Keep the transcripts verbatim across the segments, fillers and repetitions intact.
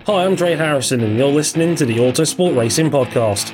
Hi, I'm Dre Harrison, and you're listening to the Autosport Racing Podcast.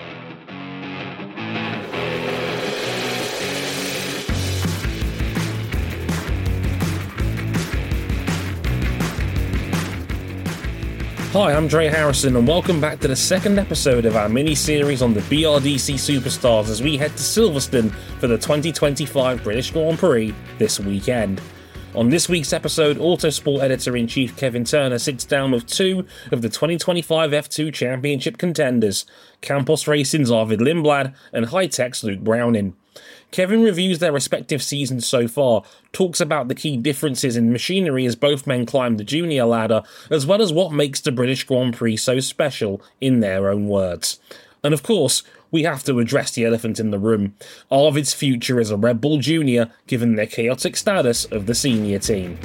Hi, I'm Dre Harrison, and welcome back to the second episode of our mini-series on the B R D C Superstars as we head to Silverstone for the twenty twenty-five British Grand Prix this weekend. On this week's episode, Autosport Editor-in-Chief Kevin Turner sits down with two of the twenty twenty-five F two Championship contenders, Campos Racing's Arvid Lindblad and Hi-Tech's Luke Browning. Kevin reviews their respective seasons so far, talks about the key differences in machinery as both men climb the junior ladder, as well as what makes the British Grand Prix so special, in their own words. And of course, we have to address the elephant in the room. Arvid's future as a Red Bull Junior, given their chaotic status of the senior team.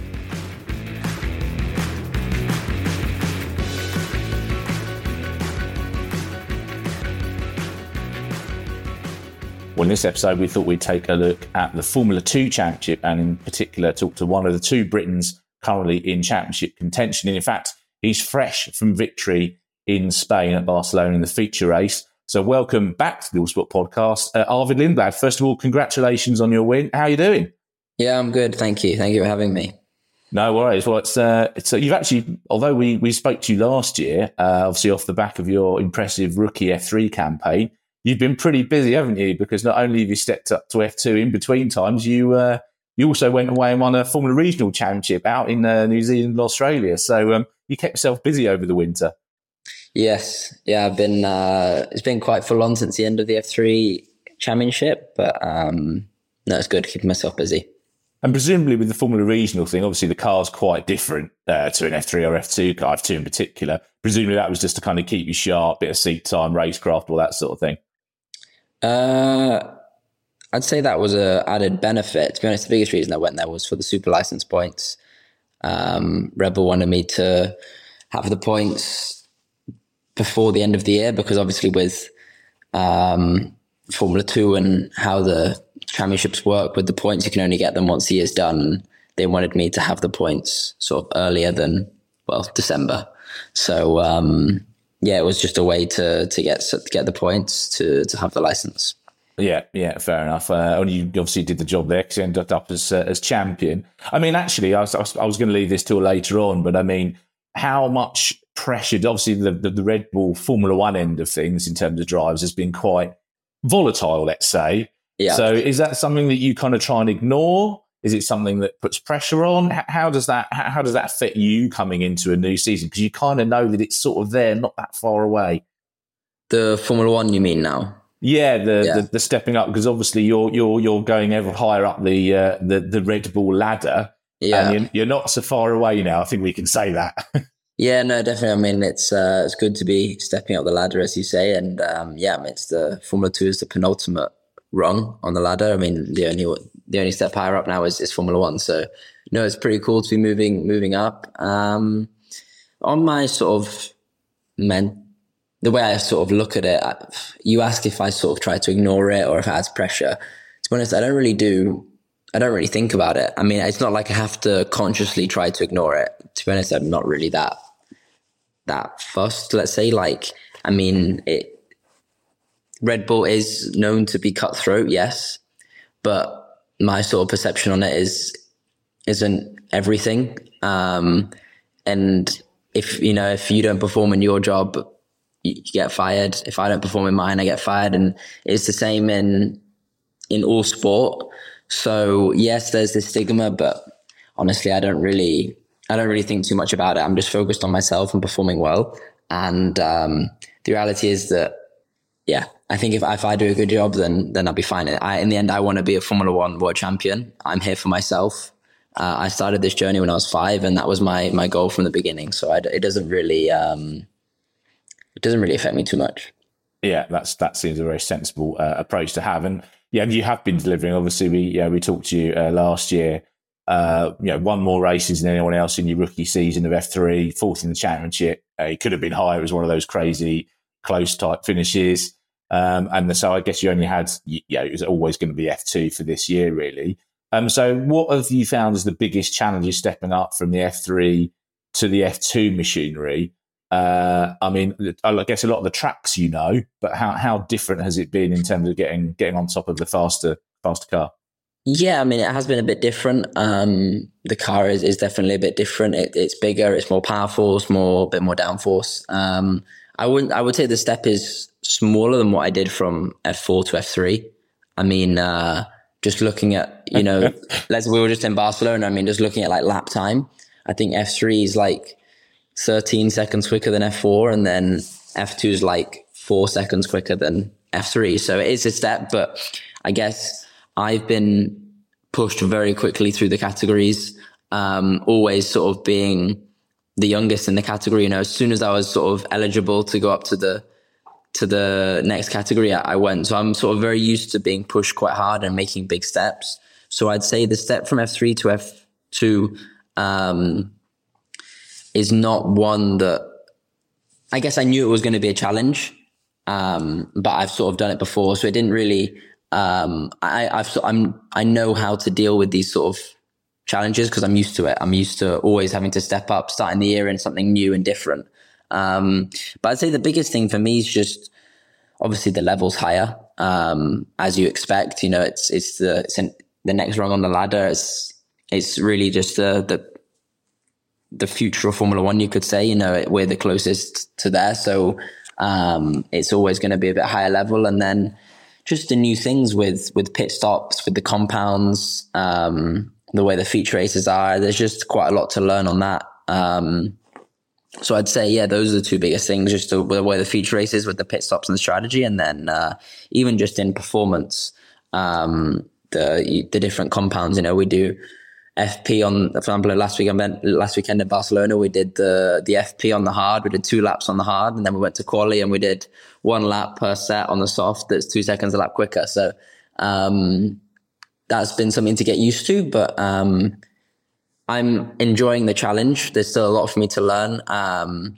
Well, in this episode, we thought we'd take a look at the Formula two Championship and in particular talk to one of the two Britons currently in championship contention. And in fact, he's fresh from victory in Spain at Barcelona in the feature race. So welcome back to the Autosport Podcast. Uh, Arvid Lindblad, first of all, congratulations on your win. How are you doing? Yeah, I'm good. Thank you. Thank you for having me. No worries. Well, it's, uh, it's uh, you've actually, although we, we spoke to you last year, uh, obviously off the back of your impressive rookie F three campaign, you've been pretty busy, haven't you? Because not only have you stepped up to F two in between times, you uh, you also went away and won a Formula Regional Championship out in uh, New Zealand and Australia. So um, you kept yourself busy over the winter. Yes. Yeah, I've been, uh, it's been quite full on since the end of the F three Championship, but um, no, it's good keeping myself busy. And presumably with the Formula Regional thing, obviously the car's quite different uh, to an F three or F two car, F two in particular. Presumably that was just to kind of keep you sharp, bit of seat time, racecraft, all that sort of thing. Uh, I'd say that was a added benefit. To be honest, the biggest reason I went there was for the super license points. Um, Red Bull wanted me to have the points before the end of the year because obviously with um, Formula two and how the championships work with the points, you can only get them once the year's done. They wanted me to have the points sort of earlier than, well, December. So, um, yeah, it was just a way to to get to get the points to to have the license. Yeah, yeah, fair enough. Uh, and you obviously did the job there because you ended up as uh, as champion. I mean, actually, I was I was, I was going to leave this till later on, but I mean, how much pressure? Obviously, the, the the Red Bull Formula One end of things in terms of drives has been quite volatile, let's say. Yeah. So, is that something that you kind of try and ignore? Is it something that puts pressure on? How does that how does that affect you coming into a new season? Because you kind of know that it's sort of there, not that far away. The Formula One, you mean now? Yeah, the yeah. the, the stepping up, because obviously you're you're you're going ever higher up the uh, the the Red Bull ladder. Yeah, and you're, you're not so far away now. I think we can say that. Yeah, no, definitely. I mean, it's uh, it's good to be stepping up the ladder, as you say, and um, yeah, I mean, it's the Formula Two is the penultimate rung on the ladder. I mean, the only the only step higher up now is, is Formula One. So no, it's pretty cool to be moving moving up. Um, on my sort of men, the way I sort of look at it, I, you asked if I sort of try to ignore it or if it adds pressure. To be honest, I don't really do. I don't really think about it. I mean, it's not like I have to consciously try to ignore it. To be honest, I'm not really that that fussed. Let's say, like, I mean, it. Red Bull is known to be cutthroat, yes, but my sort of perception on it is isn't everything. Um, and if you know, if you don't perform in your job, you get fired. If I don't perform in mine, I get fired, and it's the same in in all sport. So yes, there's this stigma, but honestly, I don't really, I don't really think too much about it. I'm just focused on myself and performing well. And um, the reality is that, yeah, I think if if I do a good job, then then I'll be fine. I, in the end, I want to be a Formula One world champion. I'm here for myself. Uh, I started this journey when I was five, and that was my my goal from the beginning. So I, it doesn't really um, it doesn't really affect me too much. Yeah, that's that seems a very sensible uh, approach to have. And yeah, you have been delivering. Obviously, we yeah we talked to you uh, last year. Uh, you know, won more races than anyone else in your rookie season of F three, fourth in the championship. Uh, it could have been higher. It was one of those crazy close type finishes. Um, and so I guess you only had, yeah, it was always going to be F two for this year, really. Um, so what have you found as the biggest challenges stepping up from the F three to the F two machinery. Uh, I mean, I guess a lot of the tracks you know, but how, how different has it been in terms of getting getting on top of the faster faster car? Yeah, I mean, it has been a bit different. Um, the car is, is definitely a bit different. It, it's bigger, it's more powerful, it's more a bit more downforce. Um, I wouldn't. I would say the step is smaller than what I did from F four to F three. I mean, uh, just looking at you know, let's we were just in Barcelona. I mean, just looking at like lap time, I think F three is like thirteen seconds quicker than F four, and then F two is like four seconds quicker than F three. So it is a step, but I guess I've been pushed very quickly through the categories, um, always sort of being the youngest in the category. You know, as soon as I was sort of eligible to go up to the to the next category, I, I went. So I'm sort of very used to being pushed quite hard and making big steps. So I'd say the step from F three to F two um, is not one that I guess I knew it was going to be a challenge, um, but I've sort of done it before, so it didn't really. Um, I, I've I'm I know how to deal with these sort of challenges because I'm used to it. I'm used to always having to step up, starting the year in something new and different. Um, but I'd say the biggest thing for me is just obviously the level's higher, um, as you expect. You know, it's it's the it's an, the next rung on the ladder. It's it's really just the the the future of Formula One, you could say. You know, we're the closest to there, so um, it's always going to be a bit higher level. And then just the new things with with pit stops, with the compounds, um, the way the feature races are. There's just quite a lot to learn on that. Um, so I'd say, yeah, those are the two biggest things, just the, the way the feature races with the pit stops and the strategy. And then uh, even just in performance, um, the the different compounds, you know, we do F P on, for example, last week, I meant last weekend in Barcelona, we did the the F P on the hard. We did two laps on the hard, and then we went to quali and we did one lap per set on the soft. That's two seconds a lap quicker. So um, that's been something to get used to. But um, I'm enjoying the challenge. There's still a lot for me to learn. Um,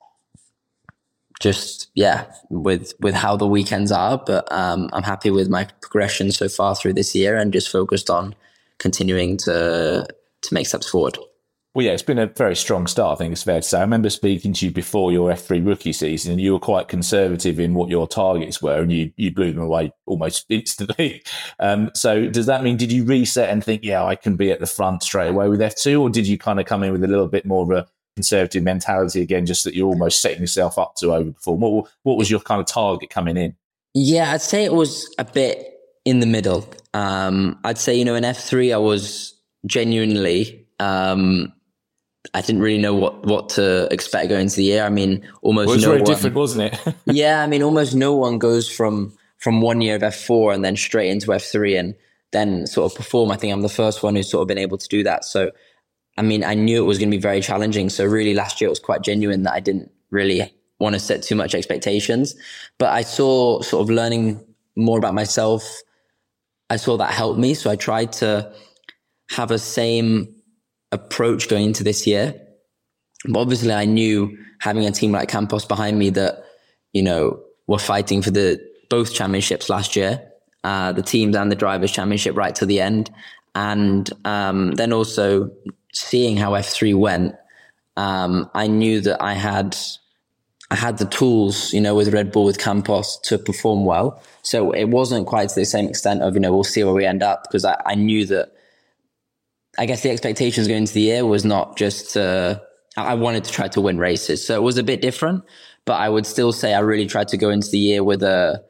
just yeah, with with how the weekends are. But um, I'm happy with my progression so far through this year, and just focused on continuing to to make steps forward. Well, yeah, it's been a very strong start, I think it's fair to say. I remember speaking to you before your F three rookie season, and you were quite conservative in what your targets were, and you, you blew them away almost instantly. Um, so does that mean, did you reset and think, yeah, I can be at the front straight away with F two, or did you kind of come in with a little bit more of a conservative mentality again, just that you're almost setting yourself up to overperform? What, what was your kind of target coming in? Yeah, I'd say it was a bit in the middle. Um, I'd say, you know, in F three, I was genuinely, um, I didn't really know what, what to expect going into the year. I mean, almost well, it was no very one, different, wasn't it? yeah, I mean, almost no one goes from from one year of F four and then straight into F three and then sort of perform. I think I'm the first one who's sort of been able to do that. So, I mean, I knew it was going to be very challenging. So really last year it was quite genuine that I didn't really want to set too much expectations. But I saw sort of learning more about myself, I saw that helped me. So I tried to have a same approach going into this year. But obviously I knew having a team like Campos behind me that, you know, were fighting for the both championships last year, uh, the teams and the drivers championship right to the end. And um, then also seeing how F three went, um, I knew that I had I had the tools, you know, with Red Bull, with Campos to perform well. So it wasn't quite to the same extent of, you know, we'll see where we end up, because I, I knew that, I guess the expectations going into the year was not just, uh, I wanted to try to win races. So it was a bit different, but I would still say I really tried to go into the year with a,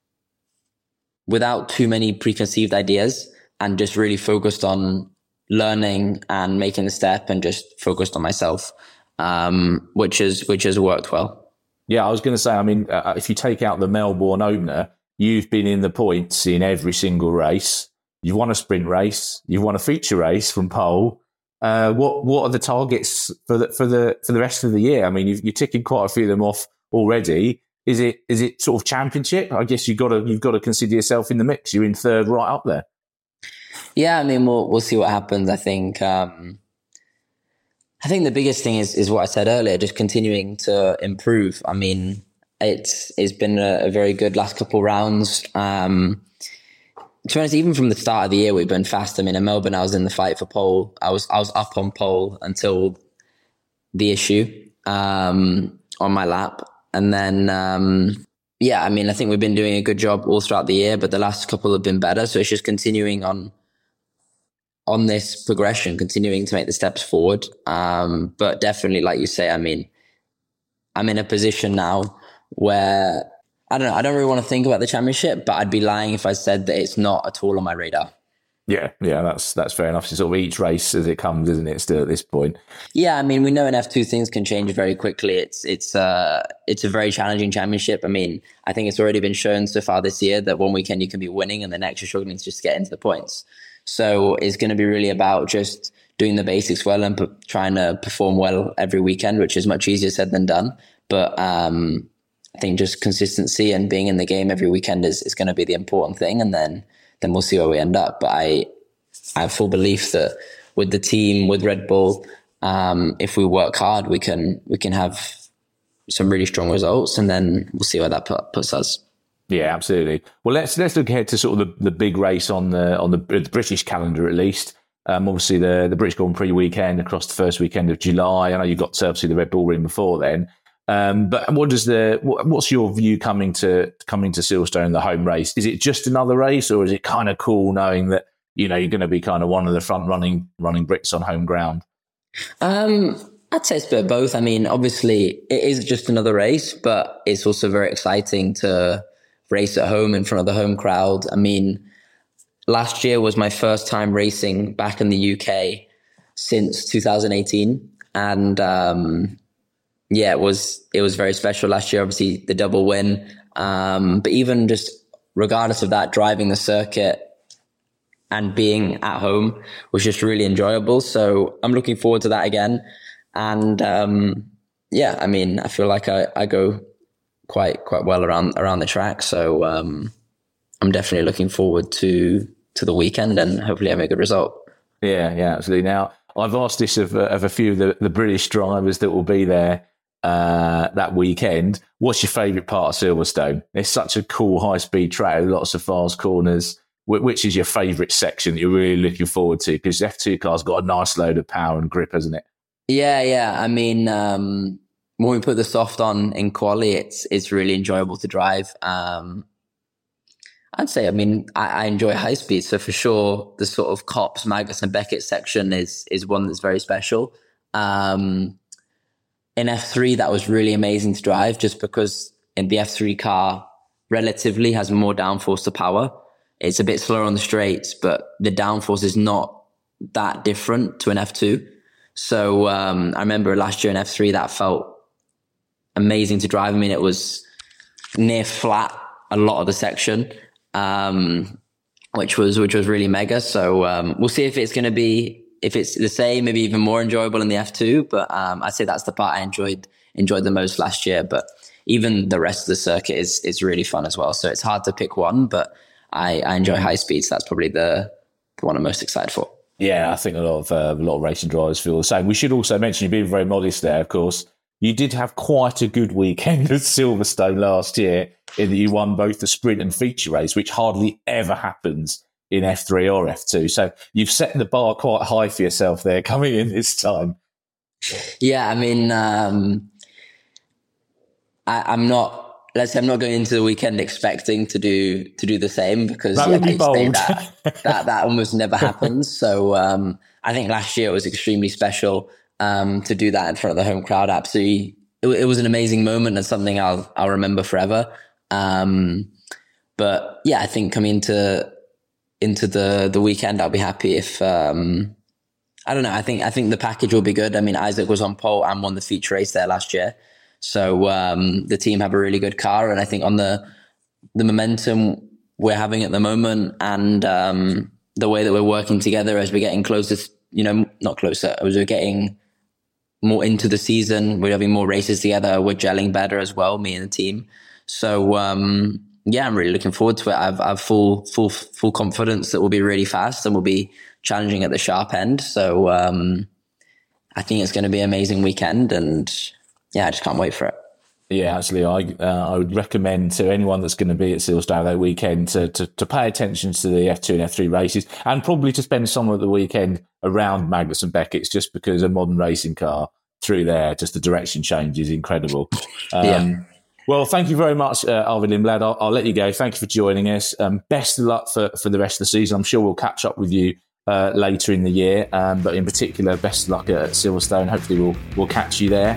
without too many preconceived ideas, and just really focused on learning and making the step, and just focused on myself, um, which is, which has worked well. Yeah, I was going to say, I mean, uh, if you take out the Melbourne opener, you've been in the points in every single race. You've won a sprint race. You've won a feature race from pole. Uh, what what are the targets for the for the for the rest of the year? I mean, you've, you're ticking quite a few of them off already. Is it is it sort of championship? I guess you've got to you've got to consider yourself in the mix. You're in third, right up there. Yeah, I mean, we'll we'll see what happens. I think um, I think the biggest thing is is what I said earlier, just continuing to improve. I mean, it's it's been a, a very good last couple rounds. Um, To be honest, even from the start of the year, we've been fast. I mean, in Melbourne, I was in the fight for pole. I was I was up on pole until the issue um, on my lap. And then, um, yeah, I mean, I think we've been doing a good job all throughout the year, but the last couple have been better. So it's just continuing on on this progression, continuing to make the steps forward. Um, but definitely, like you say, I mean, I'm in a position now where, I don't know, I don't really want to think about the championship, but I'd be lying if I said that it's not at all on my radar. Yeah, yeah, that's that's fair enough. It's sort of each race as it comes, isn't it, still at this point? Yeah, I mean, we know in F two things can change very quickly. It's it's uh it's a very challenging championship. I mean, I think it's already been shown so far this year that one weekend you can be winning and the next you're struggling to just get into the points. So it's going to be really about just doing the basics well and p- trying to perform well every weekend, which is much easier said than done. But um, I think just consistency and being in the game every weekend is, is going to be the important thing. And then then we'll see where we end up. But I, I have full belief that with the team, with Red Bull, um, if we work hard, we can we can have some really strong results, and then we'll see where that put, puts us. Yeah, absolutely. Well, let's let's look ahead to sort of the, the big race on the on the, the British calendar at least. Um, obviously, the the British Grand Prix weekend across the first weekend of July. I know you've got to obviously the Red Bull Ring before then. Um, but what does the what, what's your view coming to coming to Silverstone, the home race? Is it just another race, or is it kind of cool knowing that you know you're going to be kind of one of the front running running Brits on home ground? Um, I'd say it's a bit of both. I mean, obviously, it is just another race, but it's also very exciting to race at home in front of the home crowd. I mean, last year was my first time racing back in the U K since two thousand eighteen, and um, yeah, it was it was very special last year. Obviously, the double win, um, but even just regardless of that, driving the circuit and being at home was just really enjoyable. So I'm looking forward to that again. And um, yeah, I mean, I feel like I, I go quite quite well around around the track. So um, I'm definitely looking forward to to the weekend and hopefully having a good result. Yeah, yeah, absolutely. Now, I've asked this of, uh, of a few of the, the British drivers that will be there uh, that weekend. What's your favourite part of Silverstone? It's such a cool high-speed track, lots of fast corners. Which is your favourite section that you're really looking forward to? Because the F two car's got a nice load of power and grip, hasn't it? Yeah, yeah. I mean, um, when we put the soft on in quali, it's it's really enjoyable to drive. Um, I'd say, I mean, I, I enjoy high speed. So for sure, the sort of Copse, Magnussen, Beckett section is is one that's very special. Um, in F three, that was really amazing to drive just because in the F three car relatively has more downforce to power. It's a bit slower on the straights, but the downforce is not that different to an F two. So um, I remember last year in F three, that felt amazing to drive. I mean, it was near flat a lot of the section, um, which was which was really mega. So um, we'll see if it's going to be, if it's the same, maybe even more enjoyable in the F two. But um, I'd say that's the part I enjoyed enjoyed the most last year. But even the rest of the circuit is is really fun as well. So it's hard to pick one, but I, I enjoy high speeds. So that's probably the, the one I'm most excited for. Yeah, I think a lot of uh, a lot of racing drivers feel the same. We should also mention, you've been very modest there, of course. You did have quite a good weekend at Silverstone last year in that you won both the sprint and feature race, which hardly ever happens in F three or F two. So you've set the bar quite high for yourself there coming in this time. Yeah, I mean, um, I, I'm not... Let's say I'm not going into the weekend expecting to do to do the same because that yeah, would be bold. That, that that almost never happens. So um, I think last year it was extremely special um, to do that in front of the home crowd. Absolutely, it, it was an amazing moment and something I'll I'll remember forever. Um, but yeah, I think coming into into the the weekend, I'll be happy if um, I don't know. I think I think the package will be good. I mean, Isaac was on pole and won the feature race there last year. So um, the team have a really good car, and I think on the the momentum we're having at the moment, and um, the way that we're working together as we're getting closer, you know, not closer, as we're getting more into the season, we're having more races together, we're gelling better as well, me and the team. So um, yeah, I'm really looking forward to it. I've I've full full full confidence that we'll be really fast and we'll be challenging at the sharp end. So um, I think it's going to be an amazing weekend, and yeah, I just can't wait for it. Yeah, actually, I uh, I would recommend to anyone that's going to be at Silverstone that weekend to, to to pay attention to the F two and F three races, and probably to spend some of the weekend around Magnussen Beckett's, just because a modern racing car through there. Just the direction change is incredible. Um, yeah. Well, thank you very much, uh, Arvid Lindblad. I'll, I'll let you go. Thank you for joining us. Um, best of luck for, for the rest of the season. I'm sure we'll catch up with you uh, later in the year. Um, but in particular, best of luck at, at Silverstone. Hopefully we'll, we'll catch you there.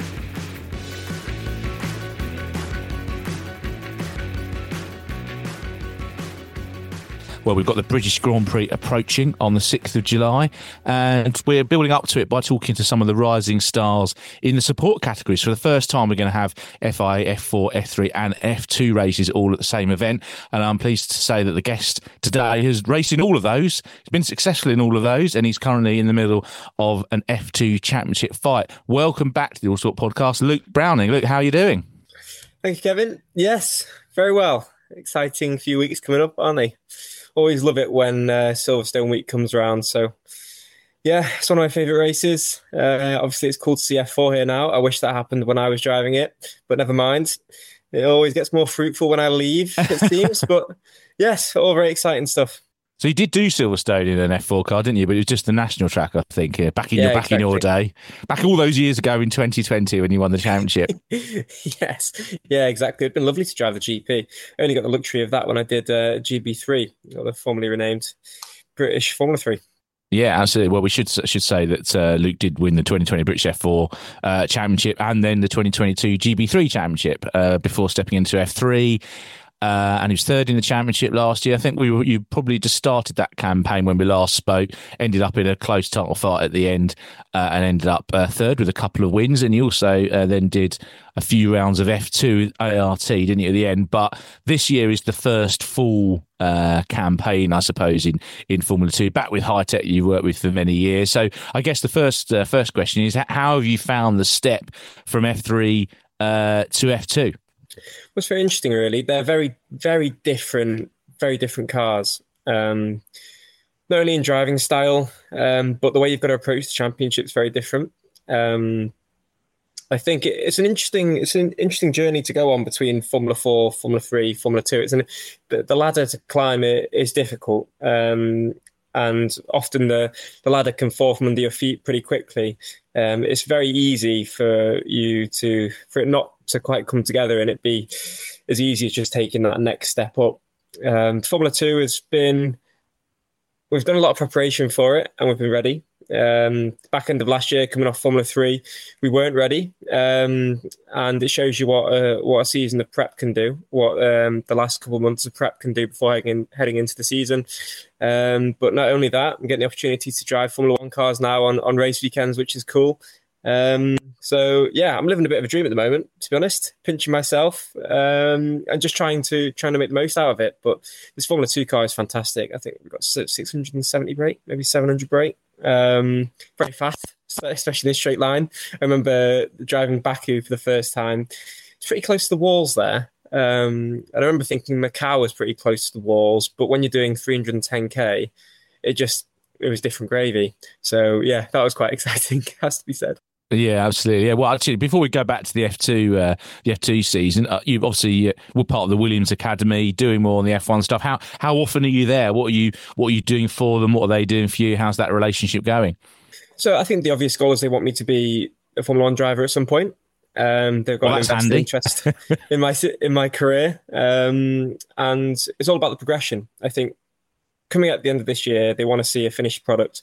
Well, we've got the British Grand Prix approaching on the sixth of July, and we're building up to it by talking to some of the rising stars in the support categories. For the first time, we're going to have F I A, F four, F three and F two races all at the same event, and I'm pleased to say that the guest today has raced in all of those. He's been successful in all of those, and he's currently in the middle of an F two championship fight. Welcome back to the All Sport Podcast, Luke Browning. Luke, how are you doing? Thank you, Kevin. Yes, very well. Exciting few weeks coming up, aren't they? Always love it when uh, Silverstone week comes around. So, yeah, it's one of my favourite races. Uh, obviously, it's cool to see F four here now. I wish that happened when I was driving it, but never mind. It always gets more fruitful when I leave, it seems. But, yes, all very exciting stuff. So you did do Silverstone in an F four car, didn't you? But it was just the national track, I think, here, back in yeah, your back exactly. in your day. Back all those years ago in twenty twenty when you won the championship. Yes, yeah, exactly. It'd been lovely to drive the G P. I only got the luxury of that when I did uh, G B three, or the formerly renamed British Formula three. Yeah, absolutely. Well, we should should say that uh, Luke did win the twenty twenty British F four uh, Championship and then the twenty twenty-two G B three Championship uh, before stepping into F three. Uh, and he was third in the championship last year. I think we were, you probably just started that campaign when we last spoke, ended up in a close title fight at the end uh, and ended up uh, third with a couple of wins. And you also uh, then did a few rounds of F two A R T, didn't you, at the end? But this year is the first full uh, campaign, I suppose, in, in Formula two, back with Hi-Tech you worked with for many years. So I guess the first uh, first question is, how have you found the step from F three uh, to F two? What's very interesting, really, they're very, very different, very different cars. Um, not only in driving style, um, but the way you've got to approach the championship is very different. Um, I think it's an interesting, it's an interesting journey to go on between Formula Four, Formula Three, Formula Two. It's an, the, the ladder to climb it is difficult, um, and often the the ladder can fall from under your feet pretty quickly. Um, it's very easy for you to for it not to quite come together and it be as easy as just taking that next step up. Um, Formula Two has been, we've done a lot of preparation for it and we've been ready. Um, back end of last year, coming off Formula Three, we weren't ready, um, and it shows you what uh, what a season of prep can do, what um, the last couple of months of prep can do before heading, heading into the season. Um, but not only that, I'm getting the opportunity to drive Formula One cars now on, on race weekends, which is cool. Um, so yeah, I'm living a bit of a dream at the moment, to be honest, pinching myself, um, and just trying to trying to make the most out of it. But this Formula Two car is fantastic. I think we've got six hundred seventy brake, maybe seven hundred brake. Um, very fast, especially this straight line. I remember driving Baku for the first time. It's pretty close to the walls there. Um, and I remember thinking Macau was pretty close to the walls, but when you're doing three hundred ten k, it just, it was different gravy. So yeah, that was quite exciting, has to be said. Yeah, absolutely. Yeah, well, actually, before we go back to the F two, uh, the F two season, uh, you obviously uh, were part of the Williams Academy, doing more on the F one stuff. How how often are you there? What are you what are you doing for them? What are they doing for you? How's that relationship going? So I think the obvious goal is they want me to be a Formula One driver at some point. Um, they've got well, an invested interest in my in my career, um, and it's all about the progression. I think coming at the end of this year, they want to see a finished product.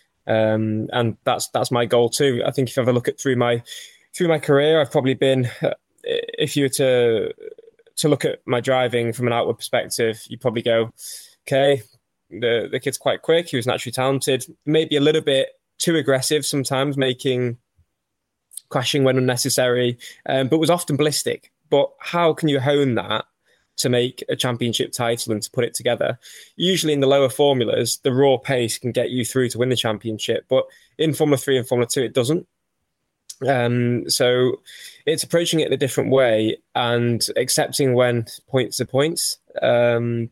Um, and that's that's my goal too. I think if you ever look at through my through my career, I've probably been, uh, if you were to to look at my driving from an outward perspective, you probably go, okay, the the kid's quite quick. He was naturally talented, maybe a little bit too aggressive sometimes, making crashing when unnecessary, um, but was often ballistic. But how can you hone that to make a championship title and to put it together? Usually in the lower formulas, the raw pace can get you through to win the championship, but in Formula three and Formula two, it doesn't. Um, so it's approaching it in a different way and accepting when points are points, um,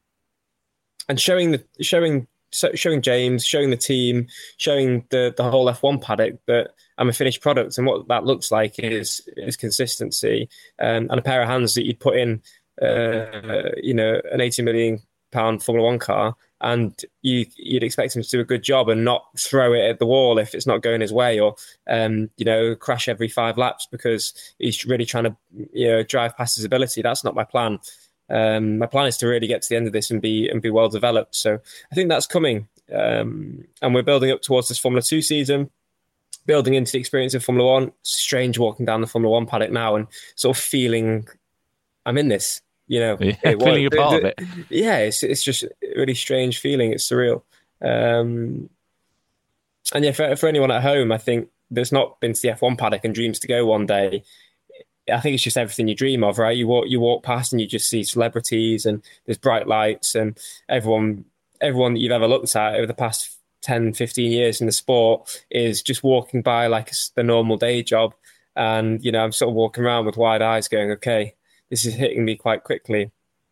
and showing the showing showing James, showing the team, showing the the whole F one paddock that I'm a finished product, and what that looks like is is consistency, um, and a pair of hands that you'd put in Uh, you know, an eighty million pound Formula One car and you, you'd expect him to do a good job and not throw it at the wall if it's not going his way, or um, you know, crash every five laps because he's really trying to, you know, drive past his ability. That's not my plan. Um, my plan is to really get to the end of this and be and be well developed. So I think that's coming, um, and we're building up towards this Formula Two season, building into the experience of Formula One. It's strange walking down the Formula One paddock now and sort of feeling I'm in this. You know, yeah, it, feeling a part the, of it. Yeah, it's it's just a really strange feeling. It's surreal. Um, and yeah, for, for anyone at home, I think that's not been to the F one paddock and dreams to go one day, I think it's just everything you dream of, right? You walk you walk past and you just see celebrities and there's bright lights and everyone everyone that you've ever looked at over the past ten, fifteen years in the sport is just walking by like the normal day job. And, you know, I'm sort of walking around with wide eyes going, okay, this is hitting me quite quickly.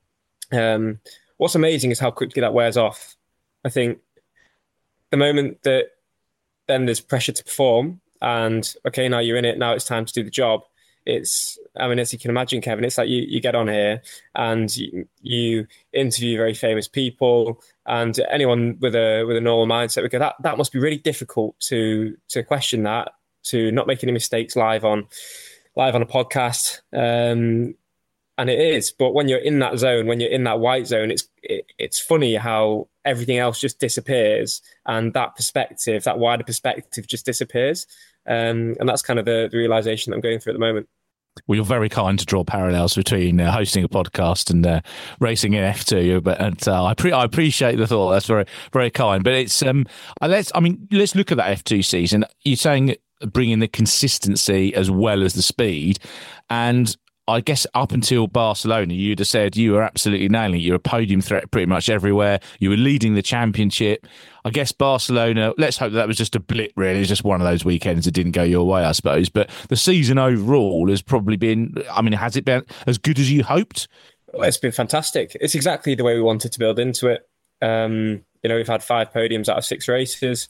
Um, what's amazing is how quickly that wears off. I think the moment that then there's pressure to perform and, okay, now you're in it, now it's time to do the job. It's, I mean, as you can imagine, Kevin, it's like you, you get on here and you, you interview very famous people, and anyone with a with a normal mindset would go, that, that must be really difficult to to question that, to not make any mistakes live on live on a podcast. Um, and it is, but when you're in that zone, when you're in that white zone, it's it, it's funny how everything else just disappears, and that perspective, that wider perspective, just disappears. Um, and that's kind of the, the realization that I'm going through at the moment. Well, you're very kind to draw parallels between uh, hosting a podcast and uh, racing in F two, but and, uh, I, pre- I appreciate the thought. That's very, very kind. But it's um, let's I mean, let's look at that F two season. You're saying bringing the consistency as well as the speed, and I guess up until Barcelona, you'd have said you were absolutely nailing it. You're a podium threat pretty much everywhere. You were leading the championship. I guess Barcelona, let's hope that, that was just a blip, really. It's just one of those weekends that didn't go your way, I suppose. But the season overall has probably been, I mean, has it been as good as you hoped? Well, it's been fantastic. It's exactly the way we wanted to build into it. Um, you know, we've had five podiums out of six races.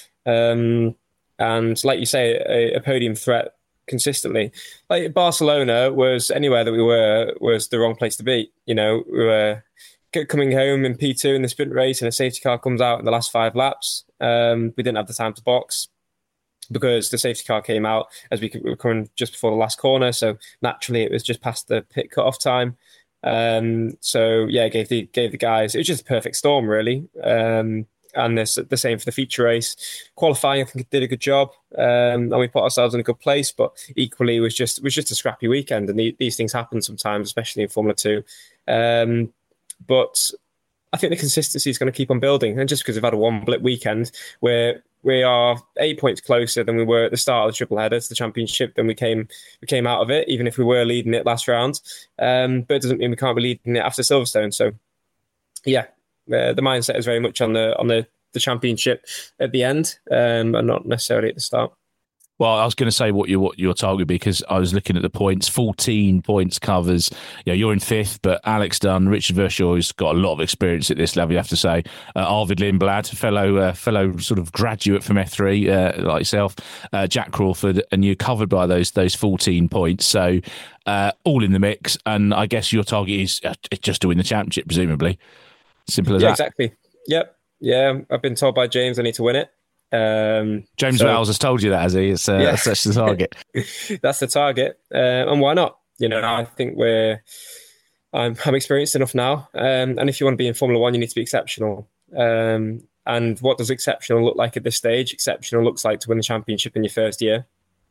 Um, and like you say, a, a podium threat consistently. Like Barcelona was anywhere that we were was the wrong place to be. You know, we were coming home in P two in the sprint race and a safety car comes out in the last five laps. Um, we didn't have the time to box because the safety car came out as we were coming just before the last corner. So naturally it was just past the pit cut-off time. Um, so yeah, gave the gave the guys, it was just a perfect storm really. Um, and this, the same for the feature race. Qualifying, I think, did a good job, um, and we put ourselves in a good place. But equally, it was just it was just a scrappy weekend, and the, these things happen sometimes, especially in Formula Two. Um, but I think the consistency is going to keep on building, and just because we've had a one blip weekend, where we are eight points closer than we were at the start of the triple header to the championship, than we came we came out of it, even if we were leading it last round. Um, but it doesn't mean we can't be leading it after Silverstone. So, yeah. Uh, the mindset is very much on the on the, the championship at the end, um, and not necessarily at the start. Well, I was going to say what your what your target would be, because I was looking at the points. fourteen points covers. You know, you're in fifth, but Alex Dunn, Richard Verschoor's got a lot of experience at this level, you have to say. Uh, Arvid Lindblad, fellow uh, fellow sort of graduate from F three, uh, like yourself, uh, Jack Crawford, and you're covered by those those fourteen points. So uh, all in the mix, and I guess your target is uh, just to win the championship, presumably. Simple as yeah, that. Exactly. Yep. Yeah, I've been told by James I need to win it. Um, James so, Wells has told you that, has he? It's, uh, yeah. That's the target. That's the target. Uh, and why not? You know, I think we're, I'm, I'm experienced enough now. Um, and if you want to be in Formula One, you need to be exceptional. Um, and what does exceptional look like at this stage? Exceptional looks like to win the championship in your first year.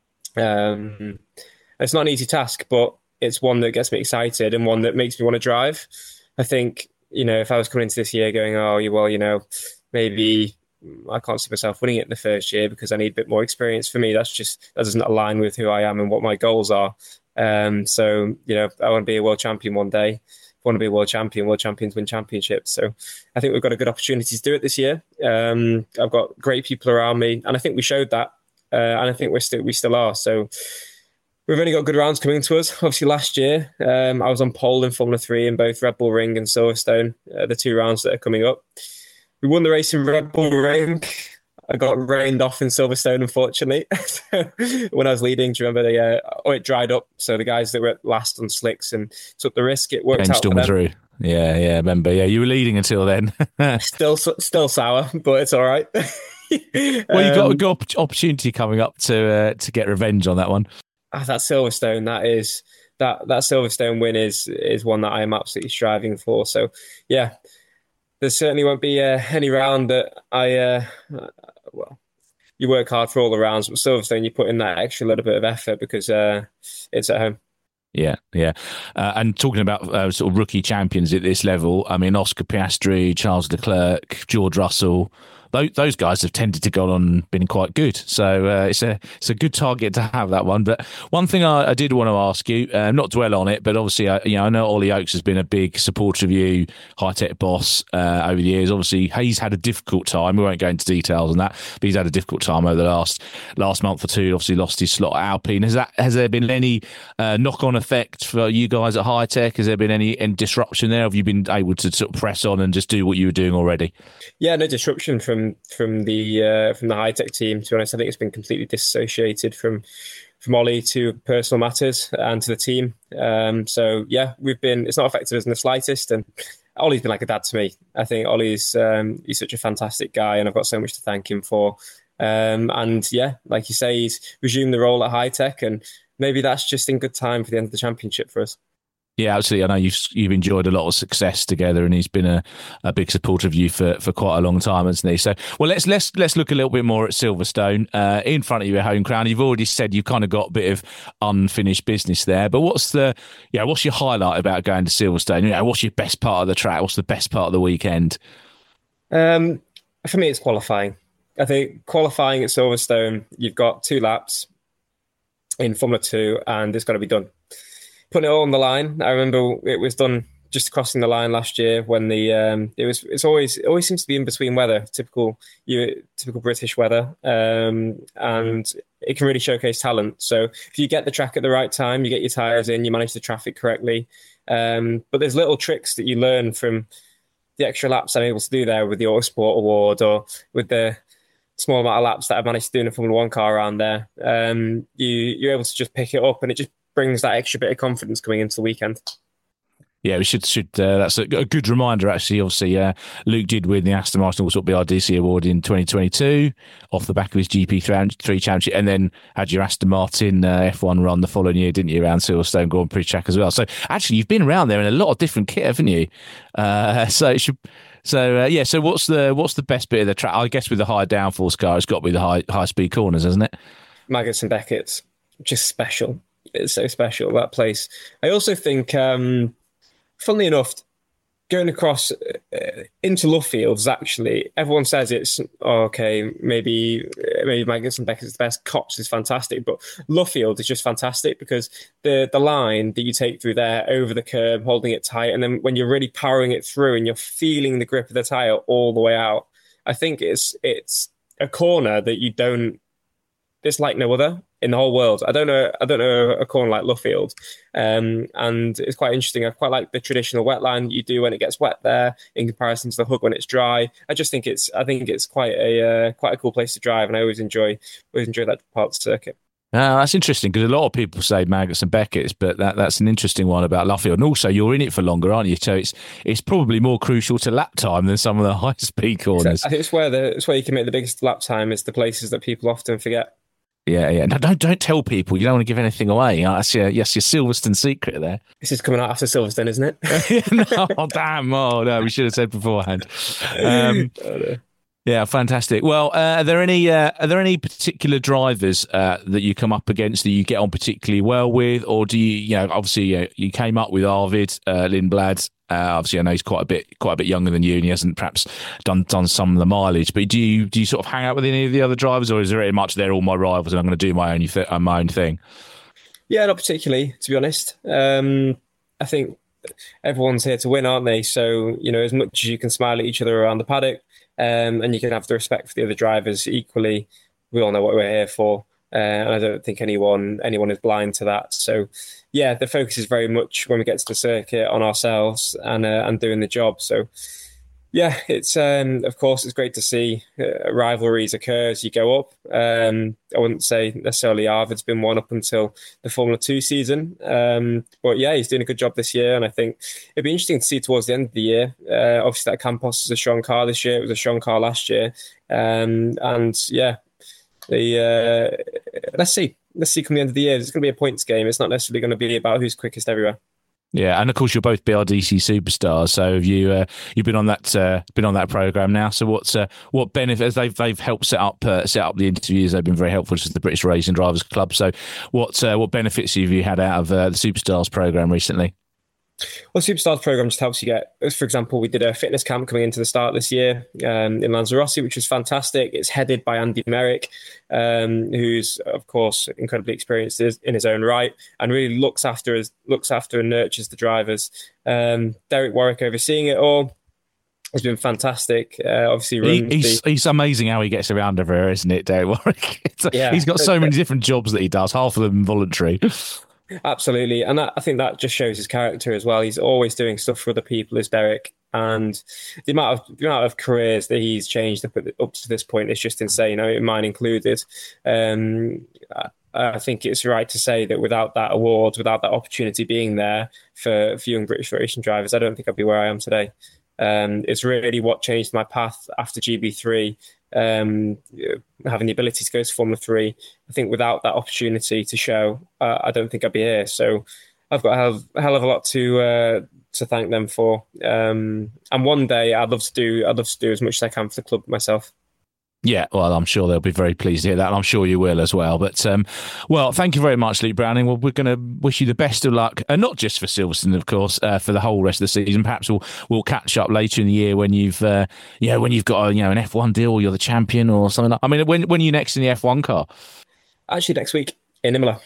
Um, it's not an easy task, but it's one that gets me excited and one that makes me want to drive. I think, you know, if I was coming into this year going, oh, well, you know, maybe I can't see myself winning it in the first year because I need a bit more experience. For me, that's just, that doesn't align with who I am and what my goals are. Um, so, you know, I want to be a world champion one day. I want to be a world champion. World champions win championships. So I think we've got a good opportunity to do it this year. Um, I've got great people around me, and I think we showed that. Uh, and I think we're still, we still are. So we've only got good rounds coming to us. Obviously, last year, um, I was on pole in Formula three in both Red Bull Ring and Silverstone, uh, the two rounds that are coming up. We won the race in Red Bull Ring. I got rained off in Silverstone, unfortunately. When I was leading, do you remember? The, uh, oh, it dried up. So the guys that were last on slicks and took the risk, it worked James out for them. Through. Yeah, yeah, remember. Yeah, you were leading until then. still, still sour, but it's all right. Well, you've got a good opportunity coming up to uh, to get revenge on that one. Ah, that Silverstone, that is that that Silverstone win is is one that I am absolutely striving for. So, yeah, there certainly won't be uh, any round that I uh, well. You work hard for all the rounds, but Silverstone, you put in that extra little bit of effort because uh, it's at home. Yeah, yeah. Uh, and talking about uh, sort of rookie champions at this level, I mean, Oscar Piastri, Charles Leclerc, George Russell, those, those guys have tended to go on and been quite good. So uh, it's a it's a good target to have, that one. But one thing I, I did want to ask you, uh, not dwell on it, but obviously, I, you know, I know Ollie Oakes has been a big supporter of you, high-tech boss uh, over the years. Obviously, he's had a difficult time. We won't go into details on that, but he's had a difficult time over the last last month or two. Obviously, lost his slot at Alpine. Has that has there been any uh, knock-on effect for you guys at High-Tech? Has there been any, any disruption there? Have you been able to sort of press on and just do what you were doing already? Yeah, no disruption from from the uh, from the High-Tech team. To be honest, I think it's been completely disassociated from from Ollie to personal matters and to the team. Um, so yeah, we've been. It's not affected us in the slightest, and Ollie's been like a dad to me. I think Ollie's um, he's such a fantastic guy, and I've got so much to thank him for. Um, and yeah, like you say, he's resumed the role at High-Tech, and maybe that's just in good time for the end of the championship for us. Yeah, absolutely. I know you've you've enjoyed a lot of success together, and he's been a, a big supporter of you for, for quite a long time, hasn't he? So, well, let's let's let's look a little bit more at Silverstone. Uh, in front of you at Home Crown, you've already said you've kind of got a bit of unfinished business there. But what's the yeah? What's your highlight about going to Silverstone? You know, what's your best part of the track? What's the best part of the weekend? Um, for me, it's qualifying. I think qualifying at Silverstone, you've got two laps in Formula Two, and it's got to be done. Putting it all on the line. I remember it was done just crossing the line last year when the um, it was. It's always it always seems to be in between weather, typical you typical British weather, um, and it can really showcase talent. So if you get the track at the right time, you get your tyres in, you manage the traffic correctly. Um, but there's little tricks that you learn from the extra laps I'm able to do there with the Autosport Award or with the small amount of laps that I've managed to do in a Formula One car around there. Um, you you're able to just pick it up, and it just brings that extra bit of confidence coming into the weekend. Yeah, we should should uh, that's a, a good reminder. Actually, obviously, uh, Luke did win the Aston Martin Autosport B R D C Award in twenty twenty-two off the back of his G P three championship, and then had your Aston Martin uh, F one run the following year, didn't you, around Silverstone Grand Prix track as well? So actually, you've been around there in a lot of different kit, haven't you? Uh, so it should. So uh, yeah, so what's the what's the best bit of the track? I guess with the high downforce car, it's got to be the high high speed corners, hasn't it? Maggots and Beckett's just special. It's so special, that place. I also think, um, funnily enough, going across uh, into Luffield is actually, everyone says it's, oh, okay, maybe maybe Maggots and Beckett's the best. Cops is fantastic, but Luffield is just fantastic because the, the line that you take through there over the curb, holding it tight, and then when you're really powering it through and you're feeling the grip of the tyre all the way out, I think it's it's a corner that you don't, it's like no other in the whole world. I don't know. I don't know a corner like Luffield, um, and it's quite interesting. I quite like the traditional wet line that you do when it gets wet there, in comparison to the hook when it's dry. I just think it's. I think it's quite a uh, quite a cool place to drive, and I always enjoy always enjoy that part of the circuit. Uh, that's interesting because a lot of people say Maggots and Beckett's, but that, that's an interesting one about Luffield. And also, you're in it for longer, aren't you? So it's it's probably more crucial to lap time than some of the high speed corners. I think it's where the it's where you can make the biggest lap time. Is the places that people often forget. Yeah, yeah. No, don't don't tell people. You don't want to give anything away. That's your yes, your Silverstone secret there. This is coming out after Silverstone, isn't it? no, oh, damn. Oh no, we should have said beforehand. Um, oh, no. Yeah, fantastic. Well, uh, are there any uh, are there any particular drivers uh, that you come up against that you get on particularly well with, or do you, you know, obviously uh, you came up with Arvid uh, Lindblad. Uh, obviously, I know he's quite a bit quite a bit younger than you, and he hasn't perhaps done done some of the mileage. But do you do you sort of hang out with any of the other drivers, or is there very much they're all my rivals and I'm going to do my own th- uh, my own thing? Yeah, not particularly, to be honest. Um, I think everyone's here to win, aren't they? So you know, as much as you can smile at each other around the paddock, um, and you can have the respect for the other drivers equally, we all know what we're here for. Uh, and I don't think anyone anyone is blind to that. So, yeah, the focus is very much when we get to the circuit on ourselves and uh, and doing the job. So, Yeah, it's um, of course it's great to see uh, rivalries occur as you go up. Um, I wouldn't say necessarily Arvid's been one up until the Formula Two season, um, but yeah, he's doing a good job this year, and I think it'd be interesting to see towards the end of the year. Uh, obviously, that Campos is a strong car this year; it was a strong car last year, um, and yeah, the uh, let's see, let's see come the end of the year. It's going to be a points game. It's not necessarily going to be about who's quickest everywhere. Yeah, and of course you're both B R D C superstars. So have you uh, you've been on that uh, been on that program now. So what's uh, what benefits they've they've helped set up uh, set up the interviews. They've been very helpful to the British Racing Drivers Club. So what uh, what benefits have you had out of uh, the superstars program recently? Well, the Superstars program just helps you get, for example, we did a fitness camp coming into the start this year um, in Lanzarote, which was fantastic. It's headed by Andy Merrick, um, who's, of course, incredibly experienced in his own right and really looks after his, looks after and nurtures the drivers. Um, Derek Warwick overseeing it all has been fantastic. Uh, obviously, runs he, he's, the... he's amazing how he gets around everywhere, isn't it, Derek Warwick? Yeah. He's got so many different jobs that he does, half of them voluntary. Absolutely. And that, I think that just shows his character as well. He's always doing stuff for other people, is Derek. And the amount of the amount of careers that he's changed up, at, up to this point is just insane, you know, mine included. Um, I, I think it's right to say that without that award, without that opportunity being there for, for young British racing drivers, I don't think I'd be where I am today. Um, it's really what changed my path after G B three. Um, having the ability to go to Formula Three, I think without that opportunity to show, uh, I don't think I'd be here. So I've got a hell, a hell of a lot to uh, to thank them for. Um, and one day I'd love to do, I'd love to do as much as I can for the club myself. Yeah, well, I'm sure they'll be very pleased to hear that, and I'm sure you will as well. But, um, well, thank you very much, Luke Browning. Well, we're going to wish you the best of luck, and not just for Silverstone, of course, uh, for the whole rest of the season. Perhaps we'll we'll catch up later in the year when you've, uh, you know, when you've got a, you know an F one deal, or you're the champion, or something like. I mean, when when are you next in the F one car? Actually, next week in Imola.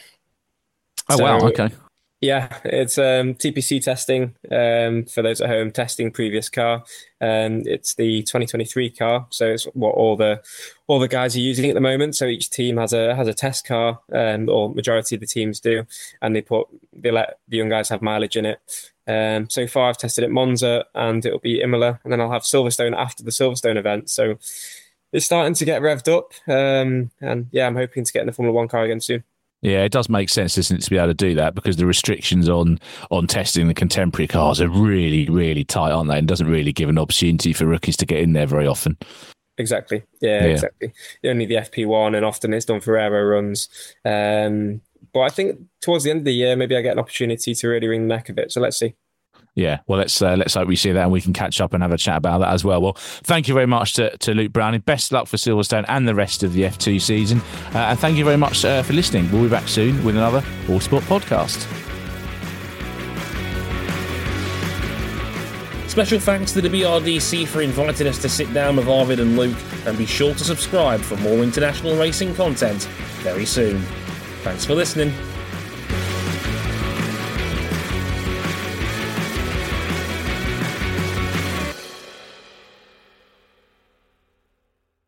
Oh so, wow! Okay. Yeah, it's um, T P C testing um, for those at home, testing previous car. Um, it's the twenty twenty-three car, so it's what all the all the guys are using at the moment. So each team has a has a test car, um, or majority of the teams do, and they put they let the young guys have mileage in it. Um, so far, I've tested at Monza, and it'll be Imola, and then I'll have Silverstone after the Silverstone event. So it's starting to get revved up, um, and yeah, I'm hoping to get in the Formula One car again soon. Yeah, it does make sense, doesn't it, to be able to do that, because the restrictions on on testing the contemporary cars are really, really tight, aren't they? And doesn't really give an opportunity for rookies to get in there very often. Exactly. Yeah, yeah. exactly. Only the F P one, and often it's done for aero runs. Um, but I think towards the end of the year, maybe I get an opportunity to really wring the neck of it. So let's see. Yeah, well, let's uh, let's hope we see that, and we can catch up and have a chat about that as well. Well, thank you very much to, to Luke Browning. Best luck for Silverstone and the rest of the F two season. Uh, and thank you very much uh, for listening. We'll be back soon with another Autosport podcast. Special thanks to the B R D C for inviting us to sit down with Arvid and Luke, and be sure to subscribe for more international racing content very soon. Thanks for listening.